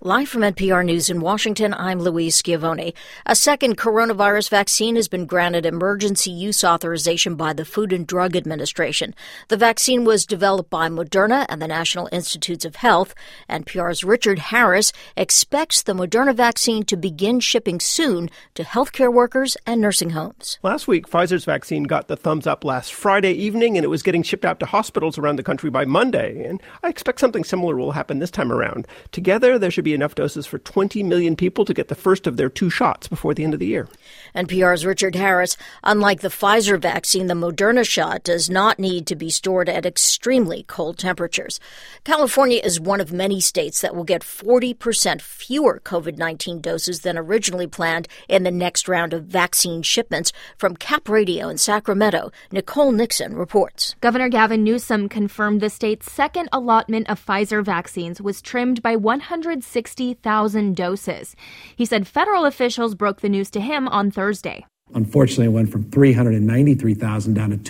Live from NPR News in Washington, I'm Louise Schiavone. A second coronavirus vaccine has been granted emergency use authorization by the Food and Drug Administration. The vaccine was developed by Moderna and the National Institutes of Health. NPR's Richard Harris expects the Moderna vaccine to begin shipping soon to healthcare workers and nursing homes. Last week, Pfizer's vaccine got the thumbs up last Friday evening, and it was getting shipped out to hospitals around the country by Monday. And I expect something similar will happen this time around. Together, there should be enough doses for 20 million people to get the first of their 2 shots before the end of the year. NPR's Richard Harris. Unlike the Pfizer vaccine, the Moderna shot does not need to be stored at extremely cold temperatures. California is one of many states that will get 40% fewer COVID-19 doses than originally planned in the next round of vaccine shipments. From Cap Radio in Sacramento, Nicole Nixon reports. Governor Gavin Newsom confirmed the state's second allotment of Pfizer vaccines was trimmed by 160,000 doses. He said federal officials broke the news to him on Thursday. Unfortunately, it went from 393,000 down to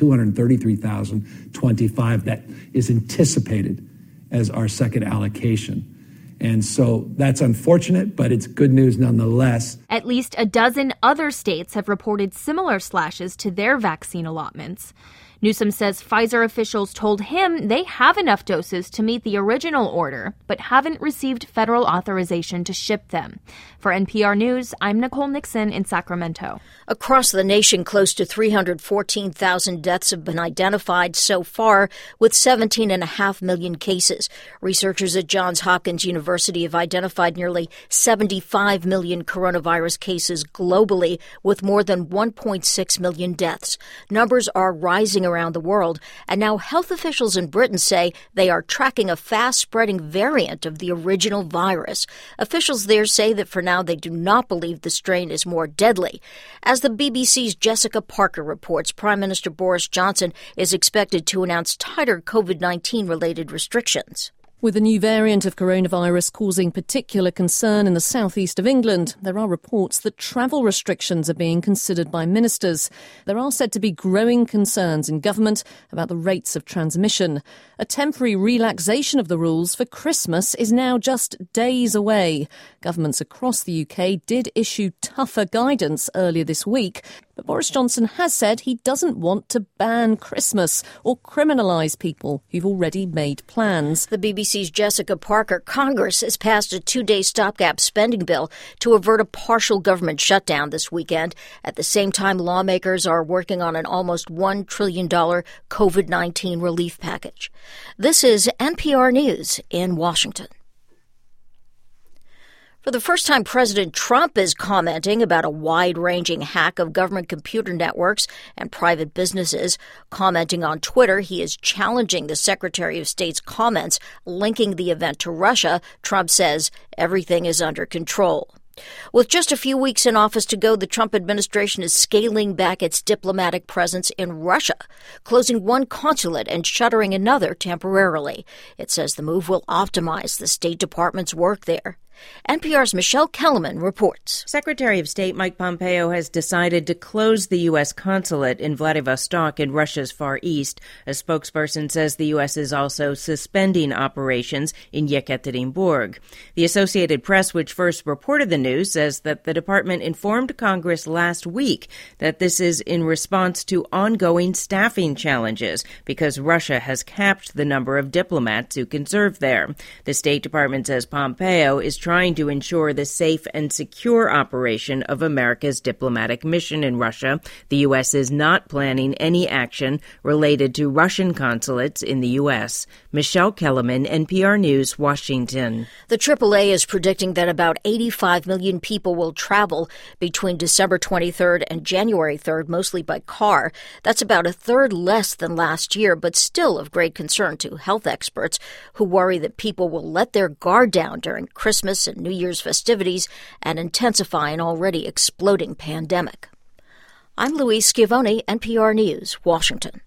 233,025 that is anticipated as our second allocation. And so that's unfortunate, but it's good news nonetheless. At least a dozen other states have reported similar slashes to their vaccine allotments. Newsom says Pfizer officials told him they have enough doses to meet the original order, but haven't received federal authorization to ship them. For NPR News, I'm Nicole Nixon in Sacramento. Across the nation, close to 314,000 deaths have been identified so far, with 17.5 million cases. Researchers at Johns Hopkins University have identified nearly 75 million coronavirus cases globally, with more than 1.6 million deaths. Numbers are rising around the world, and now health officials in Britain say they are tracking a fast-spreading variant of the original virus. Officials there say that for now they do not believe the strain is more deadly. As the BBC's Jessica Parker reports, Prime Minister Boris Johnson is expected to announce tighter COVID-19-related restrictions. With the new variant of coronavirus causing particular concern in the southeast of England, there are reports that travel restrictions are being considered by ministers. There are said to be growing concerns in government about the rates of transmission. A temporary relaxation of the rules for Christmas is now just days away. Governments across the UK did issue tougher guidance earlier this week, but Boris Johnson has said he doesn't want to ban Christmas or criminalise people who've already made plans. The BBC's Jessica Parker. Congress has passed a 2-day stopgap spending bill to avert a partial government shutdown this weekend. At the same time, lawmakers are working on an almost $1 trillion COVID-19 relief package. This is NPR News in Washington. For the first time, President Trump is commenting about a wide-ranging hack of government computer networks and private businesses. Commenting on Twitter, he is challenging the Secretary of State's comments linking the event to Russia. Trump says everything is under control. With just a few weeks in office to go, the Trump administration is scaling back its diplomatic presence in Russia, closing one consulate and shuttering another temporarily. It says the move will optimize the State Department's work there. NPR's Michelle Kellerman reports. Secretary of State Mike Pompeo has decided to close the U.S. consulate in Vladivostok in Russia's Far East. A spokesperson says the U.S. is also suspending operations in Yekaterinburg. The Associated Press, which first reported the news, says that the department informed Congress last week that this is in response to ongoing staffing challenges because Russia has capped the number of diplomats who can serve there. The State Department says Pompeo is trying to ensure the safe and secure operation of America's diplomatic mission in Russia. The U.S. is not planning any action related to Russian consulates in the U.S. Michelle Kellerman, NPR News, Washington. The AAA is predicting that about 85 million people will travel between December 23rd and January 3rd, mostly by car. That's about a third less than last year, but still of great concern to health experts who worry that people will let their guard down during Christmas and New Year's festivities and intensify an already exploding pandemic. I'm Louise Schiavone, NPR News, Washington.